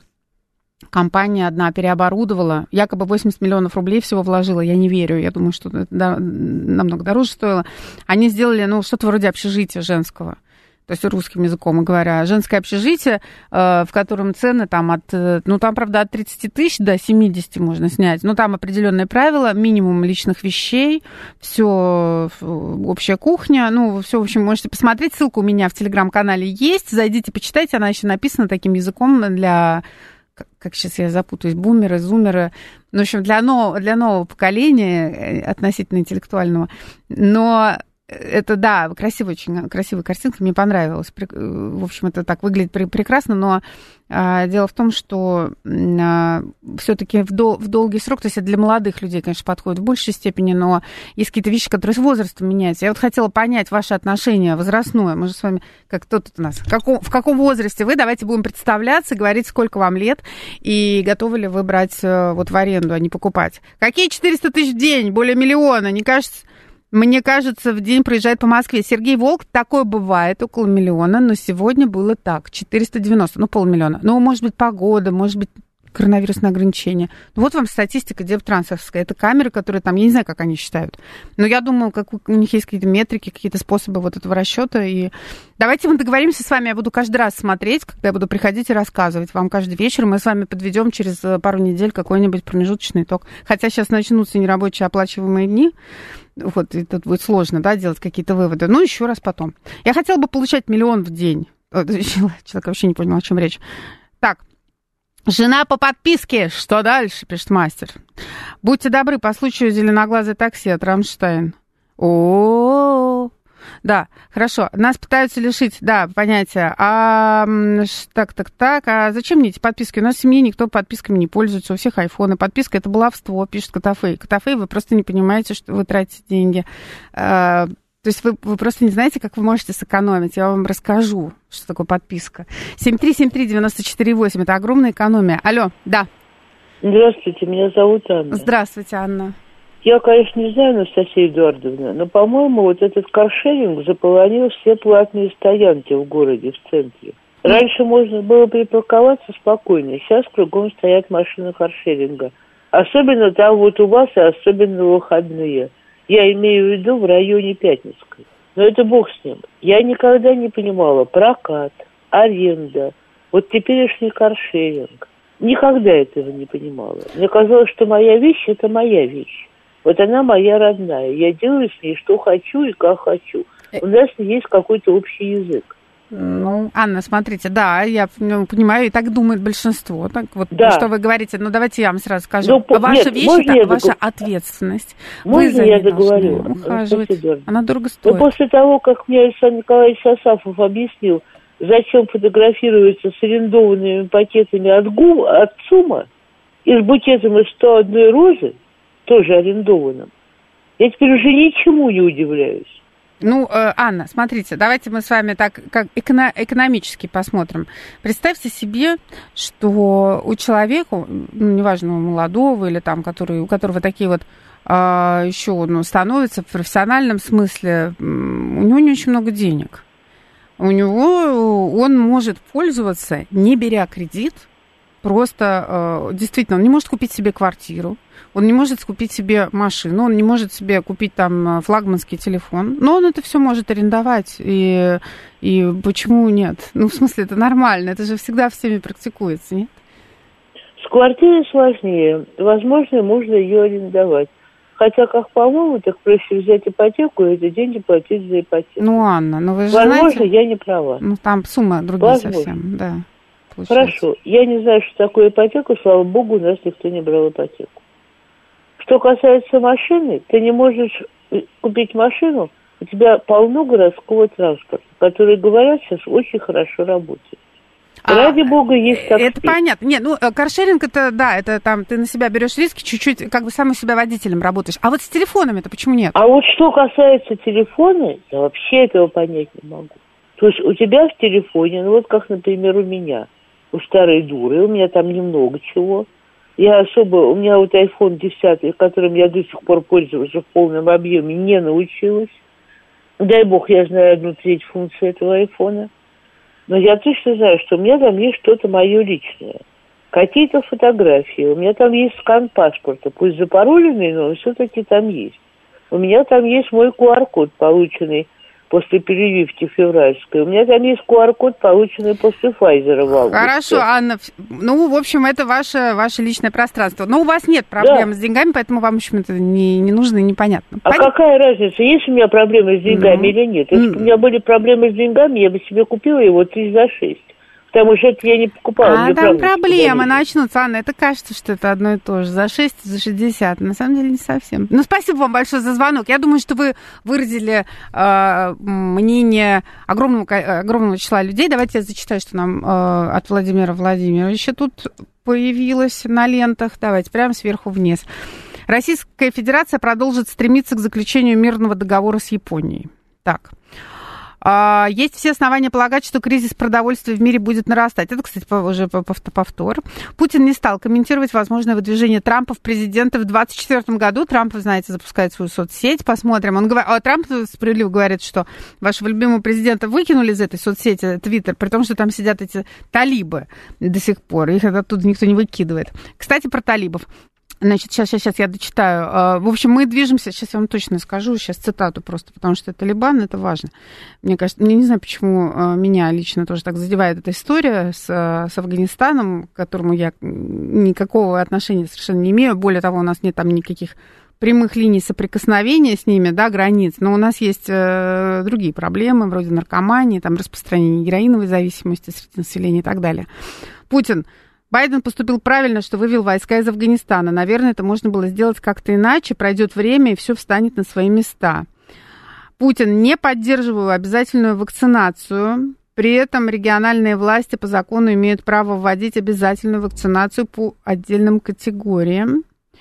Компания одна переоборудовала, якобы восемьдесят миллионов рублей всего вложила, я не верю, я думаю, что это намного дороже стоило. Они сделали, ну, что-то вроде общежития женского, то есть русским языком говоря, женское общежитие, в котором цены там от, ну, там, правда, от тридцати тысяч до семидесяти можно снять, но там определенные правила, минимум личных вещей, все, общая кухня, ну, все, в общем, можете посмотреть, ссылка у меня в телеграм-канале есть, зайдите, почитайте, она еще написана таким языком для... как сейчас я запутаюсь, бумеры, зумеры, ну, в общем, для нового, для нового поколения, относительно интеллектуального. Но это, да, красивая, очень красивая картинка, мне понравилась. В общем, это так выглядит прекрасно, но а, дело в том, что а, все-таки в, дол- в долгий срок, то есть это для молодых людей, конечно, подходит в большей степени, но есть какие-то вещи, которые с возрастом меняются. Я вот хотела понять ваше отношение возрастное. Мы же с вами, как кто тут у нас, в каком, в каком возрасте вы? Давайте будем представляться, говорить, сколько вам лет, и готовы ли вы брать вот в аренду, а не покупать. Какие четыреста тысяч в день? Более миллиона, не кажется... Мне кажется, в день проезжает по Москве. Сергей Волк, такое бывает, около миллиона, но сегодня было так, четыреста девяносто, ну, полмиллиона. Ну, может быть, погода, может быть, коронавирусное ограничение. Ну, вот вам статистика дептрансовская. Это камеры, которые там, я не знаю, как они считают. Но я думаю, как у них есть какие-то метрики, какие-то способы вот этого расчета. И давайте мы договоримся с вами, я буду каждый раз смотреть, когда я буду приходить и рассказывать вам каждый вечер. Мы с вами подведем через пару недель какой-нибудь промежуточный итог. Хотя сейчас начнутся нерабочие оплачиваемые дни. Вот, и тут будет сложно, да, делать какие-то выводы. Ну, еще раз потом. Я хотела бы получать миллион в день. Человек вообще не понял, о чем речь. Так, Жена по подписке. Что дальше, пишет мастер. Будьте добры, по случаю зеленоглазое такси от Рамштайн. О-о-о. Да, хорошо. Нас пытаются лишить, да, понятия. А так, так, так. А зачем мне эти подписки? У нас в семье никто подписками не пользуется. У всех айфоны. Подписка — это баловство, пишет Котофей. Котофей, вы просто не понимаете, что вы тратите деньги. А, то есть вы, вы просто не знаете, как вы можете сэкономить. Я вам расскажу, что такое подписка. семь три семь три девять четыре восемь. Это огромная экономия. Алло, да. Здравствуйте, меня зовут Анна. Здравствуйте, Анна. Я, конечно, не знаю, Анастасия Эдуардовна, но, по-моему, вот этот каршеринг заполонил все платные стоянки в городе, в центре. Раньше можно было припарковаться спокойно, сейчас кругом стоят машины каршеринга. Особенно там вот у вас, и особенно в выходные. Я имею в виду в районе Пятницкой. Но это бог с ним. Я никогда не понимала прокат, аренда, вот теперешний каршеринг. Никогда этого не понимала. Мне казалось, что моя вещь – это моя вещь. Вот она моя родная. Я делаю с ней, что хочу и как хочу. У нас есть какой-то общий язык. Ну, Анна, смотрите, да, я ну, понимаю, и так думает большинство. Так вот, да. Что вы говорите, ну, давайте я вам сразу скажу. Ну, ваша нет, вещь, это ваша договор... ответственность. Можно вы я договорю? Она дорого стоит. Но после того, как мне Александр Николаевич Асафов объяснил, зачем фотографируются с арендованными пакетами от, ГУ, от ЦУМа и с букетом из сто одной розы, тоже арендованным, я теперь уже ничему не удивляюсь. Ну, э, Анна, смотрите, давайте мы с вами так как эко- экономически посмотрим. Представьте себе, что у человека, ну, неважно, у молодого или там, который, у которого такие вот э, еще ну, становятся в профессиональном смысле, у него не очень много денег. У него он может пользоваться, не беря кредит, просто э, действительно, он не может купить себе квартиру, он не может купить себе машину, он не может себе купить там флагманский телефон, но он это все может арендовать, и, и почему нет? Ну, в смысле, это нормально, это же всегда всеми практикуется, нет? С квартирой сложнее, возможно, можно ее арендовать. Хотя, как по-моему, так проще взять ипотеку и эти деньги платить за ипотеку. Ну, Анна, ну вы же возможно, знаете... я не права. Ну, там сумма другие возможно. Совсем, да. Получается. Хорошо, я не знаю, что такое ипотека, слава богу, у нас никто не брал ипотеку. Что касается машины, ты не можешь купить машину, у тебя полно городского транспорта, который, говорят, сейчас очень хорошо работает. А, ради бога, есть такси. Это понятно. Нет, ну, каршеринг, это, да, это там, ты на себя берешь риски, чуть-чуть, как бы сам у себя водителем работаешь. А вот с телефонами-то почему нет? А вот что касается телефона, я вообще этого понять не могу. То есть у тебя в телефоне, ну вот как, например, у меня, у старой дуры, у меня там немного чего. Я особо, у меня вот айфон десять, которым я до сих пор пользуюсь в полном объеме, не научилась. Дай бог, я знаю одну треть функции этого айфона. Но я точно знаю, что у меня там есть что-то мое личное. Какие-то фотографии. У меня там есть скан паспорта. Пусть запароленный, но все-таки там есть. У меня там есть мой ку ар код, полученный после перевивки февральской. У меня там есть ку ар код, полученный после Pfizer в августе. Хорошо, Анна. Ну, в общем, это ваше, ваше личное пространство. Но у вас нет проблем да. с деньгами, поэтому вам, в общем, это не, не нужно и непонятно. А Понятно. Какая разница, есть у меня проблемы с деньгами mm-hmm. или нет? Если бы mm-hmm. у меня были проблемы с деньгами, я бы себе купила его тысяч за шесть. Потому что это я не покупала. А там проблемы начнутся, Анна. Это кажется, что это одно и то же. За шесть, за шестьдесят. На самом деле не совсем. Ну, спасибо вам большое за звонок. Я думаю, что вы выразили э, мнение огромного, огромного числа людей. Давайте я зачитаю, что нам э, от Владимира Владимировича тут появилось на лентах. Давайте прямо сверху вниз. Российская Федерация продолжит стремиться к заключению мирного договора с Японией. Так. Есть все основания полагать, что кризис продовольствия в мире будет нарастать. Это, кстати, уже повтор. Путин не стал комментировать возможное выдвижение Трампа в президенты в двадцать четвёртом году. Трамп, вы знаете, запускает свою соцсеть. Посмотрим. Он говорит, а Трамп справедливо говорит, что вашего любимого президента выкинули из этой соцсети Твиттер, при том, что там сидят эти талибы до сих пор. Их оттуда никто не выкидывает. Кстати, про талибов. Значит, сейчас, сейчас, сейчас я дочитаю. В общем, мы движемся, сейчас я вам точно скажу, сейчас цитату просто, потому что это Талибан, это важно. Мне кажется, я не знаю, почему меня лично тоже так задевает эта история с, с Афганистаном, к которому я никакого отношения совершенно не имею. Более того, у нас нет там никаких прямых линий соприкосновения с ними, да, границ, но у нас есть э, другие проблемы, вроде наркомании, там, распространения героиновой зависимости среди населения и так далее. Путин Байден поступил правильно, что вывел войска из Афганистана. Наверное, это можно было сделать как-то иначе. Пройдет время, и все встанет на свои места. Путин: не поддерживаю обязательную вакцинацию. При этом региональные власти по закону имеют право вводить обязательную вакцинацию по отдельным категориям.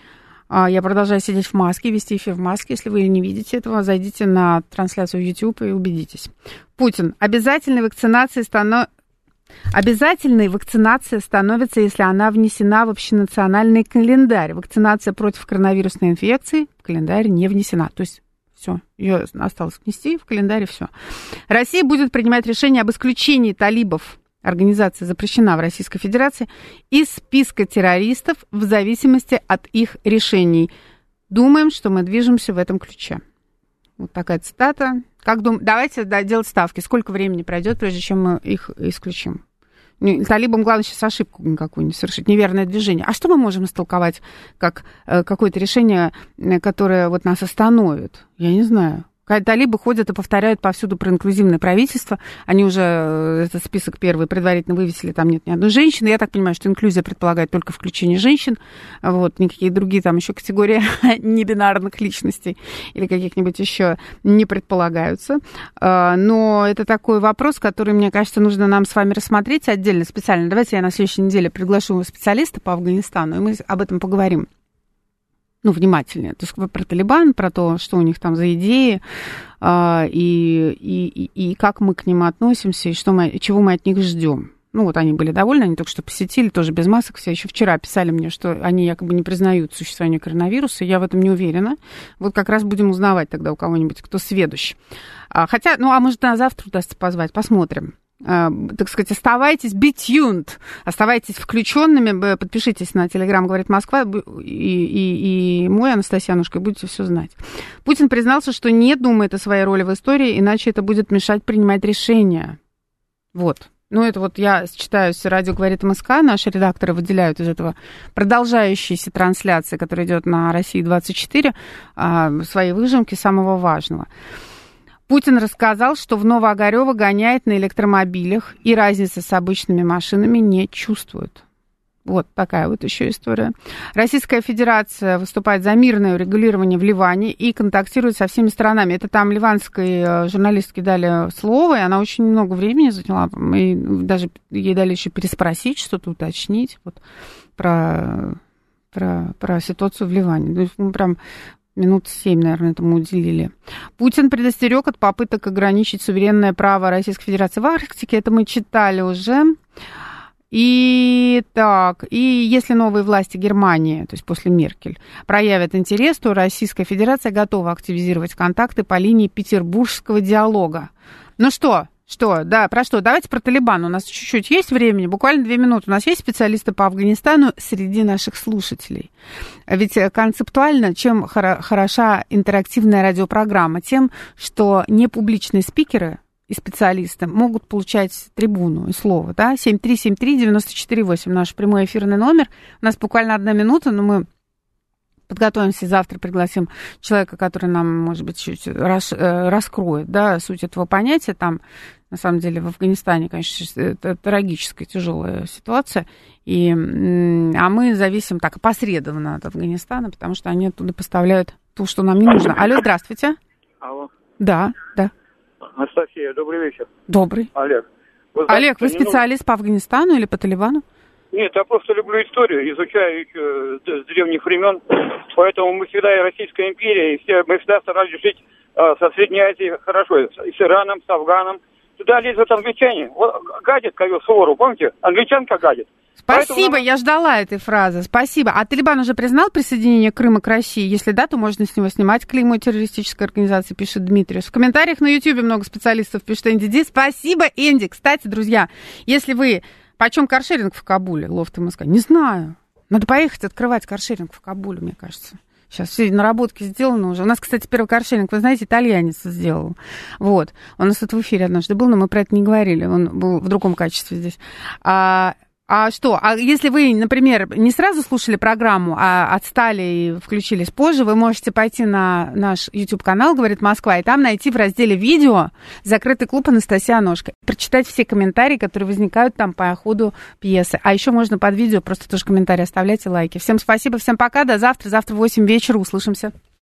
Я продолжаю сидеть в маске, вести эфир в маске. Если вы не видите этого, зайдите на трансляцию в YouTube и убедитесь. Путин: обязательной вакцинации станов... Обязательной вакцинация становится, если она внесена в общенациональный календарь. Вакцинация против коронавирусной инфекции в календарь не внесена. То есть все, ее осталось внести в календарь, и все. Россия будет принимать решение об исключении талибов. Организация запрещена в Российской Федерации из списка террористов в зависимости от их решений. Думаем, что мы движемся в этом ключе. Вот такая цитата. Как дум... Давайте да, делать ставки. Сколько времени пройдет, прежде чем мы их исключим? Талибам главное сейчас ошибку никакую не совершить, неверное движение. А что мы можем истолковать как э, какое-то решение, которое вот нас остановит? Я не знаю. Талибы ходят и повторяют повсюду про инклюзивное правительство. Они уже этот список первый предварительно вывесили, там нет ни одной женщины. Я так понимаю, что инклюзия предполагает только включение женщин. Вот, никакие другие там еще категории небинарных личностей или каких-нибудь еще не предполагаются. Но это такой вопрос, который, мне кажется, нужно нам с вами рассмотреть отдельно, специально. Давайте я на следующей неделе приглашу специалиста по Афганистану, и мы об этом поговорим. Ну, внимательнее. То есть про Талибан, про то, что у них там за идеи, э, и, и, и как мы к ним относимся, и что мы, чего мы от них ждем. Ну, вот они были довольны, они только что посетили, тоже без масок все. Еще вчера писали мне, что они якобы не признают существование коронавируса. Я в этом не уверена. Вот как раз будем узнавать тогда у кого-нибудь, кто сведущ. А, хотя, ну, а может, на завтра удастся позвать, посмотрим. Так сказать, оставайтесь be tuned, оставайтесь включенными, подпишитесь на Телеграм «Говорит Москва» и, и, и мой Анастасия Анушка, и будете все знать. Путин признался, что не думает о своей роли в истории, иначе это будет мешать принимать решения. Вот. Ну, это вот я читаю с радио «Говорит МСК», наши редакторы выделяют из этого продолжающейся трансляции, которая идет на России двадцать четыре, свои выжимки самого важного. Путин рассказал, что в Новоогарёво гоняет на электромобилях и разницы с обычными машинами не чувствует. Вот такая вот еще история. Российская Федерация выступает за мирное урегулирование в Ливане и контактирует со всеми сторонами. Это там ливанской журналистке дали слово, и она очень много времени заняла. И даже ей дали еще переспросить, что-то уточнить вот, про, про, про ситуацию в Ливане. То есть мы прям... Минут семь, наверное, этому уделили. Путин предостерег от попыток ограничить суверенное право Российской Федерации в Арктике. Это мы читали уже. И так, и если новые власти Германии, то есть после Меркель, проявят интерес, то Российская Федерация готова активизировать контакты по линии петербургского диалога. Ну что? Что, да, про что? Давайте про Талибан. У нас чуть-чуть есть времени, буквально две минуты. У нас есть специалисты по Афганистану среди наших слушателей. Ведь концептуально, чем хороша интерактивная радиопрограмма? Тем, что непубличные спикеры и специалисты могут получать трибуну и слово, да? семь три семь три девять четыре восемь, наш прямой эфирный номер. У нас буквально одна минута, но мы... подготовимся, завтра пригласим человека, который нам, может быть, чуть рас, раскроет, да, суть этого понятия. Там, на самом деле, в Афганистане, конечно, это трагическая, тяжелая ситуация. И, а мы зависим так опосредованно от Афганистана, потому что они оттуда поставляют то, что нам не нужно. Алло, здравствуйте. Алло. Да, да. Анастасия, добрый вечер. Добрый. Олег. Вы знаете, Олег, вы специалист нужно... по Афганистану или по Талибану? Нет, я просто люблю историю, изучаю их э, с древних времен, поэтому мы всегда и Российская империя, и все, мы всегда старались жить э, со Средней Азией хорошо, с, с Ираном, с Афганом. Туда лезут англичане, вот, гадит ковер Сувору, помните? Англичанка гадит. Спасибо, нам... я ждала этой фразы, спасибо. А Талибан уже признал присоединение Крыма к России? Если да, то можно с него снимать клеймо террористической организации, пишет Дмитриус. В комментариях на Ютьюбе много специалистов пишет Энди Ди. Спасибо, Энди. Кстати, друзья, если вы... Почем каршеринг в Кабуле, лофт МСК? Не знаю. Надо поехать открывать каршеринг в Кабуле, мне кажется. Сейчас все наработки сделаны уже. У нас, кстати, первый каршеринг, вы знаете, итальянец сделал. Вот. Он у нас тут в эфире однажды был, но мы про это не говорили. Он был в другом качестве здесь. А А что? А если вы, например, не сразу слушали программу, а отстали и включились позже, вы можете пойти на наш YouTube-канал «Говорит Москва» и там найти в разделе «Видео» «Закрытый клуб Анастасия Аношка». Прочитать все комментарии, которые возникают там по ходу пьесы. А еще можно под видео просто тоже комментарии оставлять и лайки. Всем спасибо, всем пока, до завтра. Завтра в восемь вечера услышимся.